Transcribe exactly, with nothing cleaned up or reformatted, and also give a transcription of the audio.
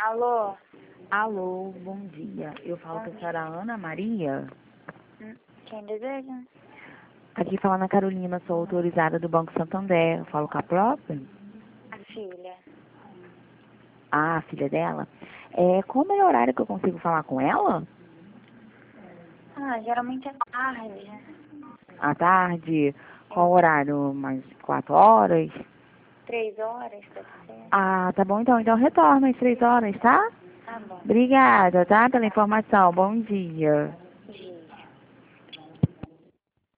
Alô? Alô, bom dia. Eu falo com a senhora Ana Maria. Hum, Quem deseja? Aqui falando a Carolina, sou autorizada do Banco Santander. Eu falo com a própria? A filha. Ah, a filha dela. É, qual o melhor horário que eu consigo falar com ela? Ah, geralmente é tarde. À tarde? Qual horário? Mais quatro horas? Três horas, pode ser? Ah, tá bom então. Então retorno às três horas, tá? Tá bom. Obrigada, tá? Pela informação. Bom dia.